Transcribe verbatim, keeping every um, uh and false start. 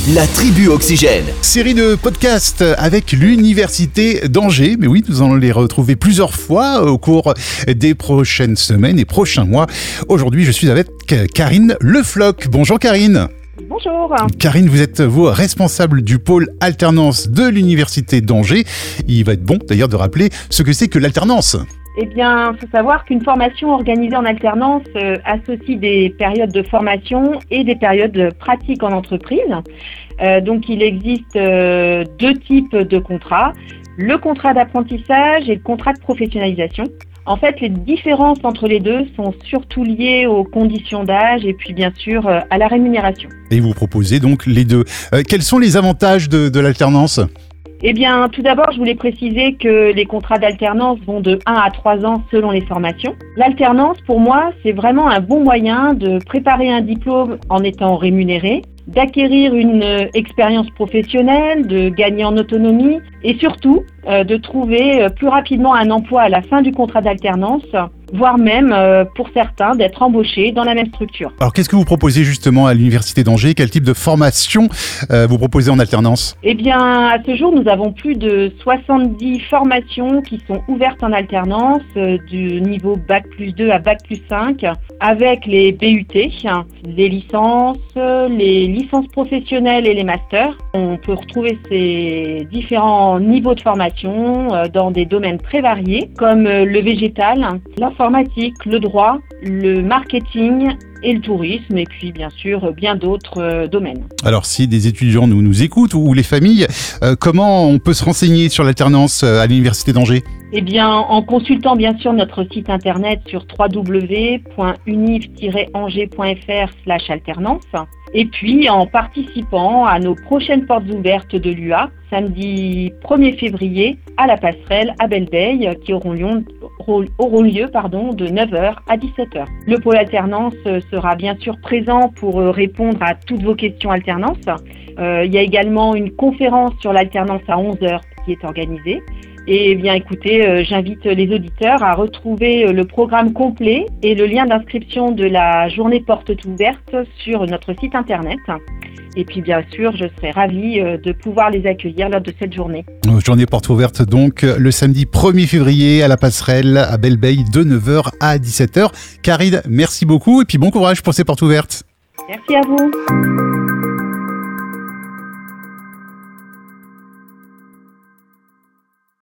La tribu Oxygène. Série de podcasts avec l'Université d'Angers. Mais oui, nous allons les retrouver plusieurs fois au cours des prochaines semaines et prochains mois. Aujourd'hui, je suis avec Karine Lefloc. Bonjour Karine. Bonjour. Karine, vous êtes vous responsable du pôle alternance de l'Université d'Angers. Il va être bon d'ailleurs de rappeler ce que c'est que l'alternance. Eh bien, il faut savoir qu'une formation organisée en alternance euh, associe des périodes de formation et des périodes pratiques en entreprise. Euh, donc, il existe euh, deux types de contrats, le contrat d'apprentissage et le contrat de professionnalisation. En fait, les différences entre les deux sont surtout liées aux conditions d'âge et puis bien sûr euh, à la rémunération. Et vous proposez donc les deux. Euh, quels sont les avantages de, de l'alternance ? Eh bien, tout d'abord, je voulais préciser que les contrats d'alternance vont de un à trois ans selon les formations. L'alternance, pour moi, c'est vraiment un bon moyen de préparer un diplôme en étant rémunéré, d'acquérir une expérience professionnelle, de gagner en autonomie et surtout euh, de trouver plus rapidement un emploi à la fin du contrat d'alternance, voire même, euh, pour certains, d'être embauché dans la même structure. Alors, qu'est-ce que vous proposez justement à l'Université d'Angers ? Quel type de formation euh, vous proposez en alternance ? Eh bien, à ce jour, nous avons plus de soixante-dix formations qui sont ouvertes en alternance, euh, du niveau bac plus deux à bac plus cinq, avec les B U T, les licences, les licences professionnelles et les masters. On peut retrouver ces différents niveaux de formation euh, dans des domaines très variés, comme euh, le végétal, l'informatique, le droit, le marketing et le tourisme, et puis bien sûr bien d'autres euh, domaines. Alors si des étudiants nous, nous écoutent, ou les familles, euh, comment on peut se renseigner sur l'alternance à l'Université d'Angers ? Eh bien, en consultant bien sûr notre site internet sur w w w point univ tiret angers point f r slash alternance, et puis en participant à nos prochaines portes ouvertes de l'U A, samedi premier février, à la passerelle à Belle-Veille, qui auront lieu, auront lieu pardon, de neuf heures à dix-sept heures. Le pôle alternance sera bien sûr présent pour répondre à toutes vos questions alternance. Euh, il y a également une conférence sur l'alternance à onze heures qui est organisée. Et bien écoutez, euh, j'invite les auditeurs à retrouver euh, le programme complet et le lien d'inscription de la journée porte ouverte sur notre site internet. Et puis bien sûr, je serai ravie euh, de pouvoir les accueillir lors de cette journée. Journée porte ouverte donc le samedi premier février à la passerelle à Belle-Veille de neuf heures à dix-sept heures. Karine, merci beaucoup et puis bon courage pour ces portes ouvertes. Merci à vous.